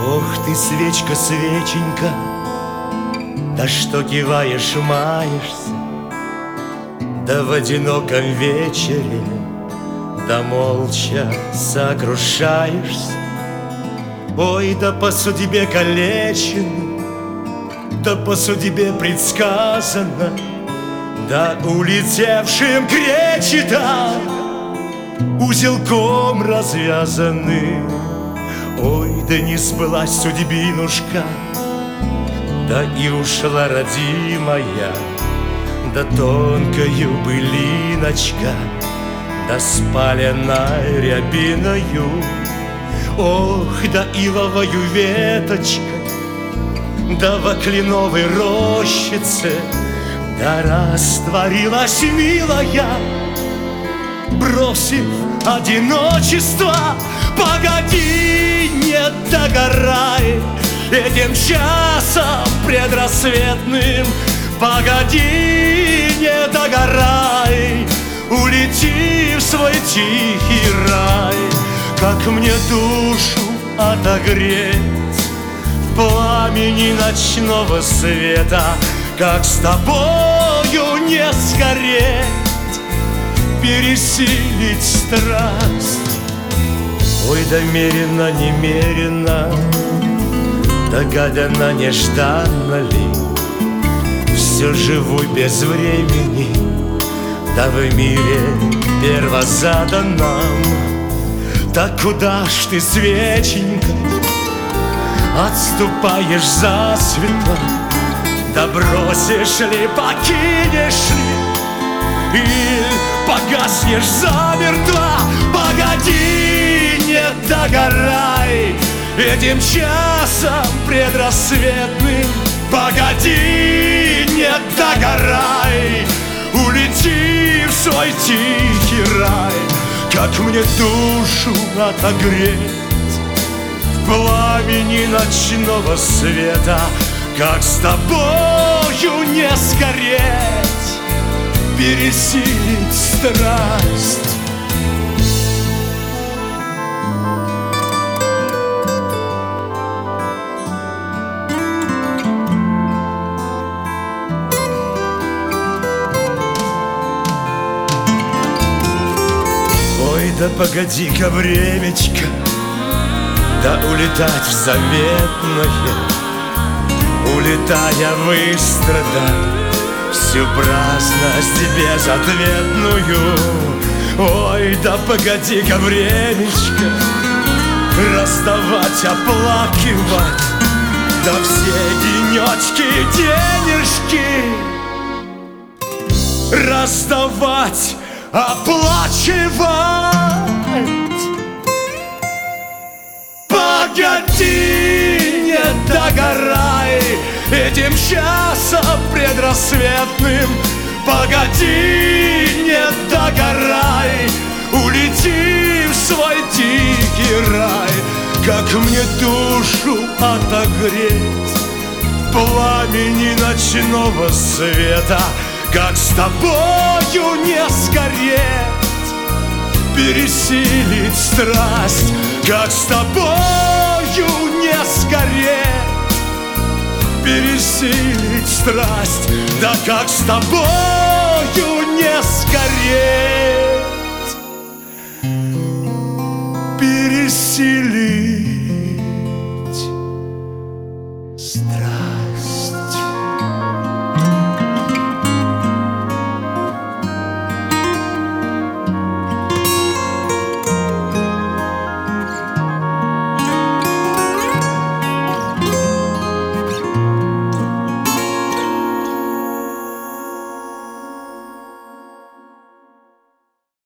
Ох ты, свечка, свеченька, да что киваешь, маешься, да в одиноком вечере, да молча сокрушаешься. Ой, да по судьбе калечен, да по судьбе предсказано, да улетевшим кречетам узелком развязаны. Ой, да не сбылась судьбинушка, да и ушла родимая, да тонкою былиночка, да спаленной рябиною. Ох, да ивовою веточкой, да во кленовой рощице, да растворилась милая, бросив одиночество. Погоди, не догорай этим часом предрассветным. Погоди, не догорай, улети в свой тихий рай. Как мне душу отогреть в пламени ночного света, как с тобою не сгореть, пересилить страсть. Ой, да мерено, немерено, догадано, нежданно ли, все живу без времени, да в мире первозаданном. Так куда ж ты, свеченька, отступаешь засветло? Да бросишь ли, покинешь ли, или погаснешь замертво? Погоди, не догорай этим часом предрассветным. Погоди, не догорай, улети в свой тихий рай. Как мне душу отогреть в пламени ночного света, как с тобою не сгореть, пересилить страсть. Да погоди-ка, времечко, да улетать в заветное, улетая выстрадать всю праздность безответную. Ой, да погоди-ка, времечко, расставать, оплакивать, да все денечки, денежки расставать, оплачивать. Погоди, не догорай этим часом предрассветным. Погоди, не догорай, улети в свой тихий рай. Как мне душу отогреть в пламени ночного света, как с тобою не сгореть, пересилить страсть. Как с тобою не сгореть, пересилить страсть. Да как с тобою не сгореть,